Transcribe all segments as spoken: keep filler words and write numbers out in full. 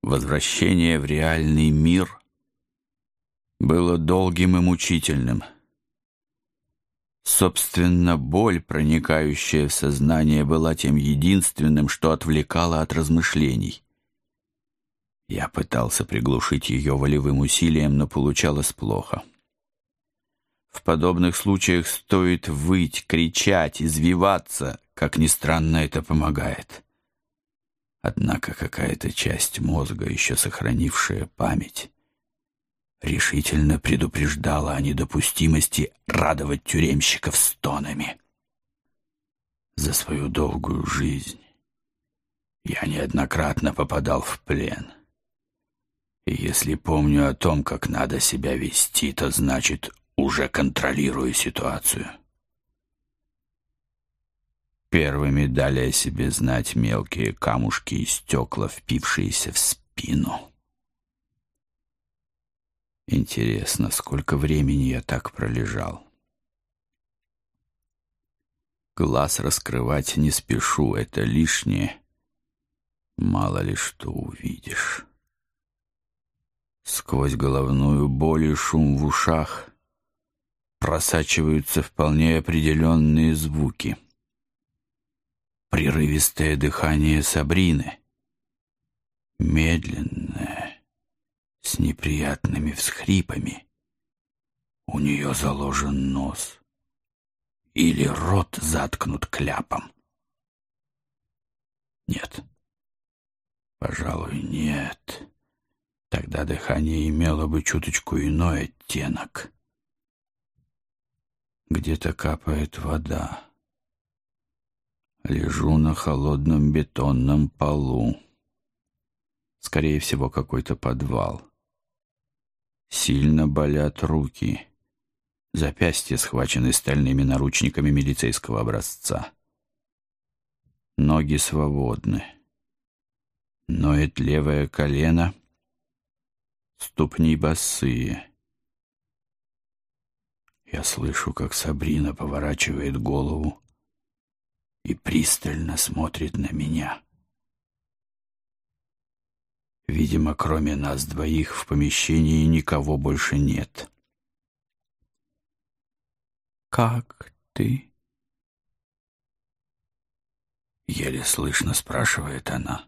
Возвращение в реальный мир было долгим и мучительным. Собственно, боль, проникающая в сознание, была тем единственным, что отвлекало от размышлений. Я пытался приглушить ее волевым усилием, но получалось плохо. В подобных случаях стоит выть, кричать, извиваться, как ни странно, это помогает. Однако какая-то часть мозга, еще сохранившая память, решительно предупреждала о недопустимости радовать тюремщиков стонами. За свою долгую жизнь я неоднократно попадал в плен. И если помню о том, как надо себя вести, то значит, уже контролирую ситуацию. Первыми дали о себе знать мелкие камушки и стекла, впившиеся в спину. Интересно, сколько времени я так пролежал? Глаз раскрывать не спешу, это лишнее. Мало ли что увидишь. Сквозь головную боль и шум в ушах просачиваются вполне определенные звуки. Прерывистое дыхание Сабрины, медленное, с неприятными всхрипами. У нее заложен нос или рот заткнут кляпом. Нет, пожалуй, нет. Тогда дыхание имело бы чуточку иной оттенок. Где-то капает вода. Лежу на холодном бетонном полу. Скорее всего, какой-то подвал. Сильно болят руки. Запястья схвачены стальными наручниками милицейского образца. Ноги свободны. Ноет левое колено. Ступни босые. Я слышу, как Сабрина поворачивает голову и пристально смотрит на меня. Видимо, кроме нас двоих в помещении никого больше нет. «Как ты?» — еле слышно спрашивает она.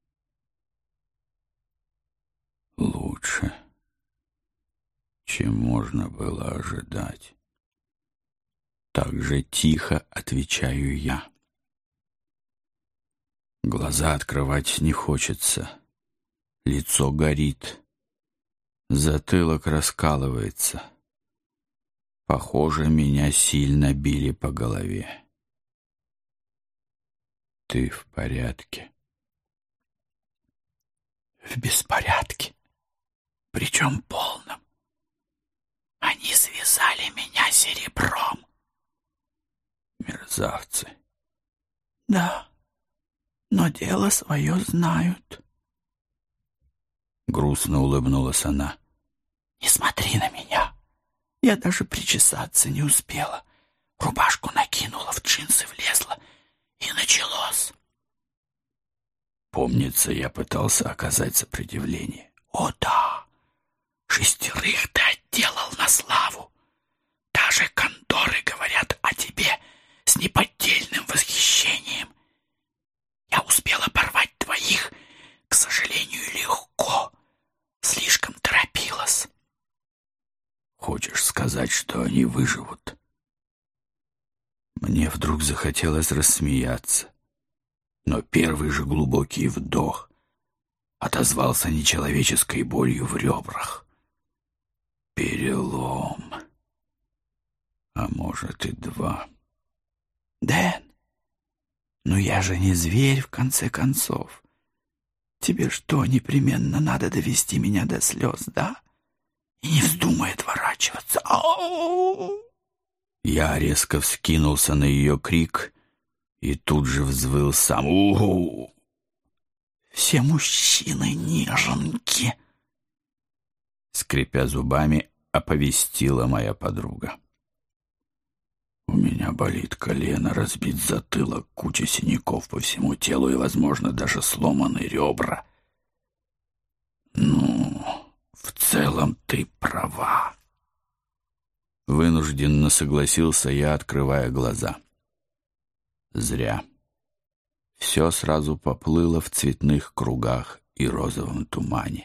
«Лучше, чем можно было ожидать». Так же тихо отвечаю я. Глаза открывать не хочется. Лицо горит. Затылок раскалывается. Похоже, меня сильно били по голове. «Ты в порядке?» «В беспорядке. Причем полном. Они связали меня серебром». «Мерзавцы». «Да, но дело свое знают». Грустно улыбнулась она. «Не смотри на меня. Я даже причесаться не успела. Рубашку накинула, в джинсы влезла, и началось». Помнится, я пытался оказать сопротивление. «О да, шестерых ты отделал на славу. Даже конторы говорят о тебе с неподдельным восхищением. Я успела порвать двоих, к сожалению, легко. Слишком торопилась». «Хочешь сказать, что они выживут?» Мне вдруг захотелось рассмеяться, но первый же глубокий вдох отозвался нечеловеческой болью в ребрах. Перелом. А может и два. «Дэн, ну я же не зверь, в конце концов. Тебе что, непременно надо довести меня до слез, да? И не вздумай отворачиваться. Ау!» Я резко вскинулся на ее крик и тут же взвыл сам. «У-у-у!» «Все мужчины неженки!» Скрипя зубами, оповестила моя подруга. «У меня болит колено, разбит затылок, куча синяков по всему телу и, возможно, даже сломаны ребра. права. Вынужденно согласился я, открывая глаза. Зря. Все сразу поплыло в цветных кругах и розовом тумане.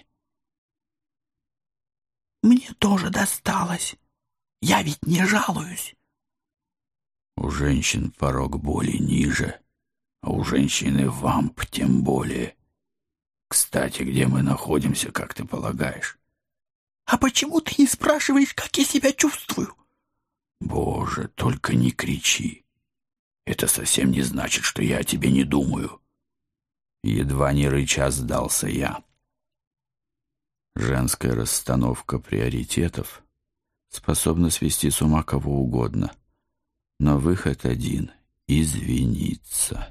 Мне тоже досталось. Я ведь не жалуюсь. У женщин порог боли ниже, а у женщины вамп тем более. Кстати, где мы находимся, как ты полагаешь? А почему ты не спрашиваешь, как я себя чувствую? Боже, только не кричи. Это совсем не значит, что я о тебе не думаю. Едва не рыча сдался я. Женская расстановка приоритетов способна свести с ума кого угодно. Но выход один — извиниться.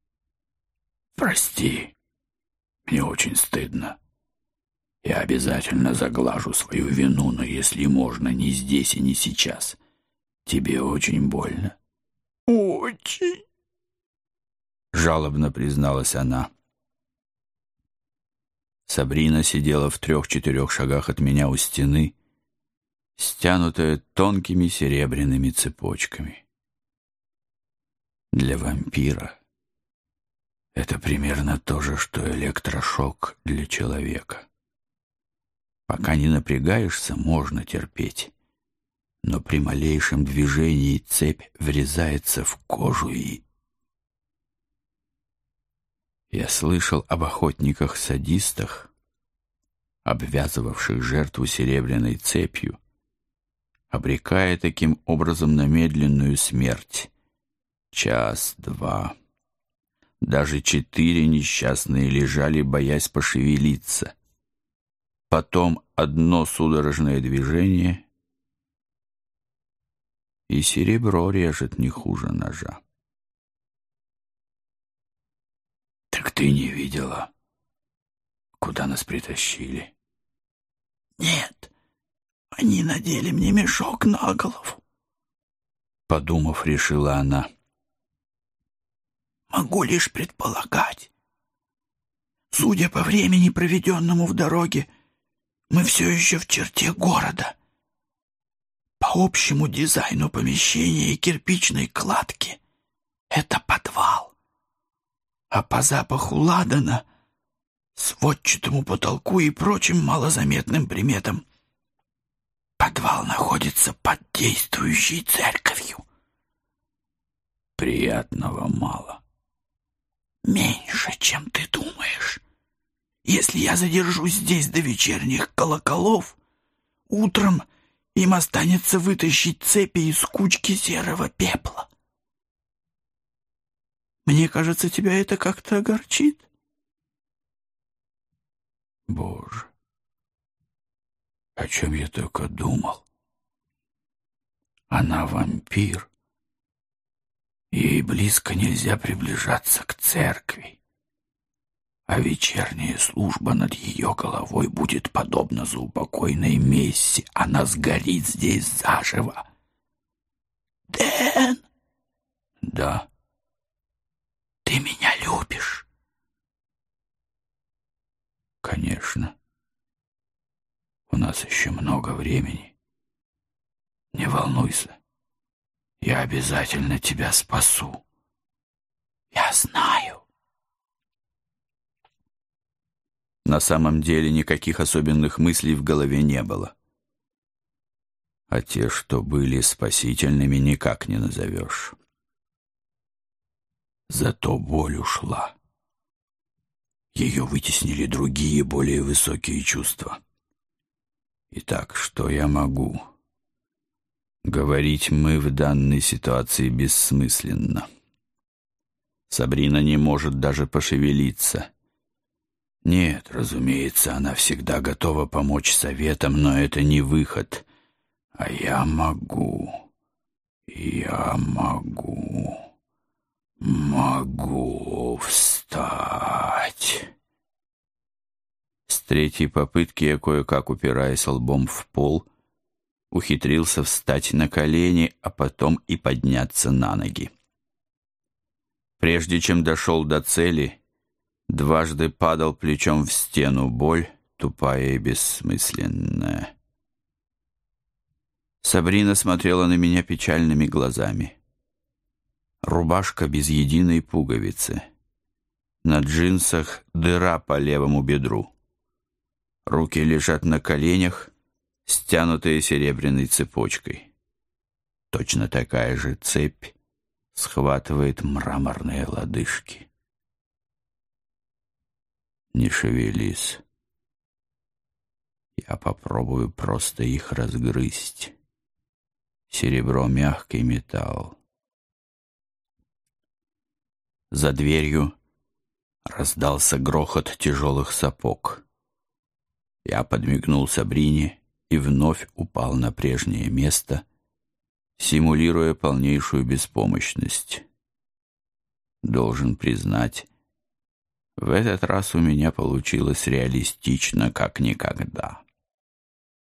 Прости, мне очень стыдно. Я обязательно заглажу свою вину, но если можно, не здесь и не сейчас. Тебе очень больно. Очень. Жалобно призналась она. Сабрина сидела в трех-четырех шагах от меня у стены, стянутая тонкими серебряными цепочками. Для вампира это примерно то же, что электрошок для человека. Пока не напрягаешься, можно терпеть, но при малейшем движении цепь врезается в кожу и... Я слышал об охотниках-садистах, обвязывавших жертву серебряной цепью, обрекая таким образом на медленную смерть. Час, два, даже четыре несчастные лежали, боясь пошевелиться. Потом одно судорожное движение, и серебро режет не хуже ножа. Так ты не видела, куда нас притащили? Нет, они надели мне мешок на голову. Подумав, решила она. Могу лишь предполагать. Судя по времени, проведенному в дороге, мы все еще в черте города. По общему дизайну помещения и кирпичной кладки это подвал. А по запаху ладана, сводчатому потолку и прочим малозаметным приметам подвал находится под действующей церковью. Приятного мало. Меньше, чем ты думаешь. Если я задержусь здесь до вечерних колоколов, утром им останется вытащить цепи из кучки серого пепла. Мне кажется, тебя это как-то огорчит. Боже, о чем я только думал. Она вампир. Ей близко нельзя приближаться к церкви. А вечерняя служба над ее головой будет подобна заупокойной мессе. Она сгорит здесь заживо. Дэн! Да. Ты меня любишь? Конечно. У нас еще много времени. Не волнуйся. Я обязательно тебя спасу. Я знаю. На самом деле никаких особенных мыслей в голове не было. А те, что были спасительными, никак не назовешь. Зато боль ушла. Ее вытеснили другие, более высокие чувства. Итак, что я могу? Говорить мы в данной ситуации бессмысленно. Сабрина не может даже пошевелиться. Нет, разумеется, она всегда готова помочь советом, но это не выход. А я могу. Я могу. Могу встать. С третьей попытки я, кое-как упираясь лбом в пол, ухитрился встать на колени, а потом и подняться на ноги. Прежде чем дошел до цели, дважды падал плечом в стену. Боль, тупая и бессмысленная. Сабрина смотрела на меня печальными глазами. Рубашка без единой пуговицы. На джинсах дыра по левому бедру. Руки лежат на коленях, стянутые серебряной цепочкой. Точно такая же цепь схватывает мраморные лодыжки. Не шевелись. Я попробую просто их разгрызть. Серебро — мягкий металл. За дверью раздался грохот тяжелых сапог. Я подмигнул Сабрине и вновь упал на прежнее место, симулируя полнейшую беспомощность. Должен признать, в этот раз у меня получилось реалистично, как никогда.